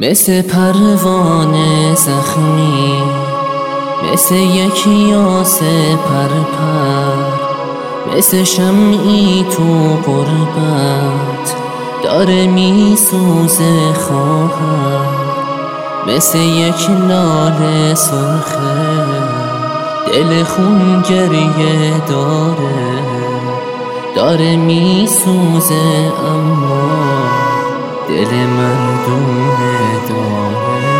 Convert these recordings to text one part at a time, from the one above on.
مثل پروانه زخمی، مثل یک یاسه پرپر، مثل شمعی تو غربت داره میسوزه خواهر، مثل یک لاله سرخه دل خون گریه داره میسوزه، اما دل مردم داره.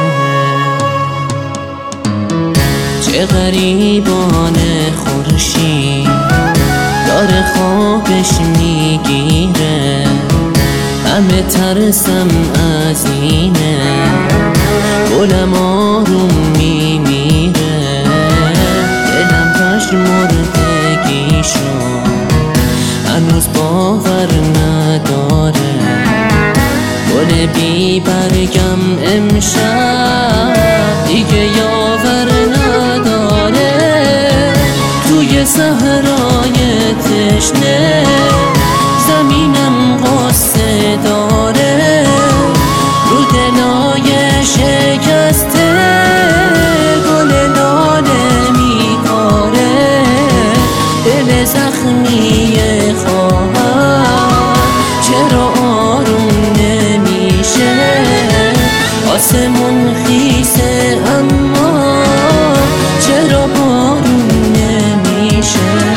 چه غریبانه خورشید داره خوابش میگیره، همه ترسم از اینه گلم آروم میمیره، دلم پژمردگیشو هنوز باور نداره، گل بی برگم امشب دیگه یاور نداره، توی صحرای تشنه زمینم قصه داره، رو دلای شکسته گل لاله میکاره، دل زخمی خواهر چرا آروم نمیشه، آسمون خیسه اما چرا بارون نمیشه.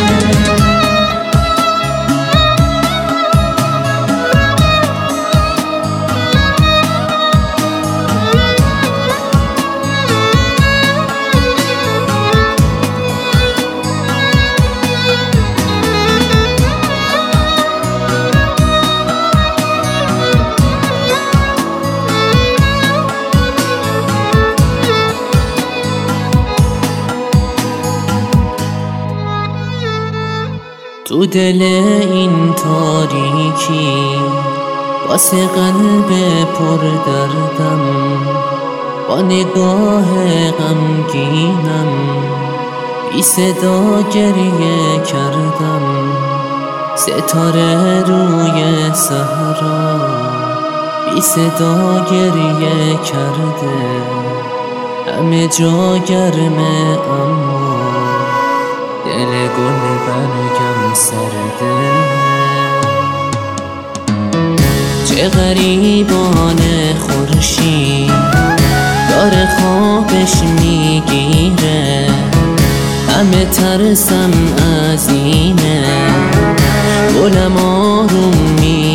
تو دل این تاریکی واسه قلب پر دردم، با نگاه غمگینم بی صدا گریه کردم، ستاره روی صحرا بی صدا گریه کرده، همه جا گرمه اما دل گل برگم سرده. چه غریبانه خورشید داره خوابش میگیره، همه ترسم از اینه گلم آروم میمیره،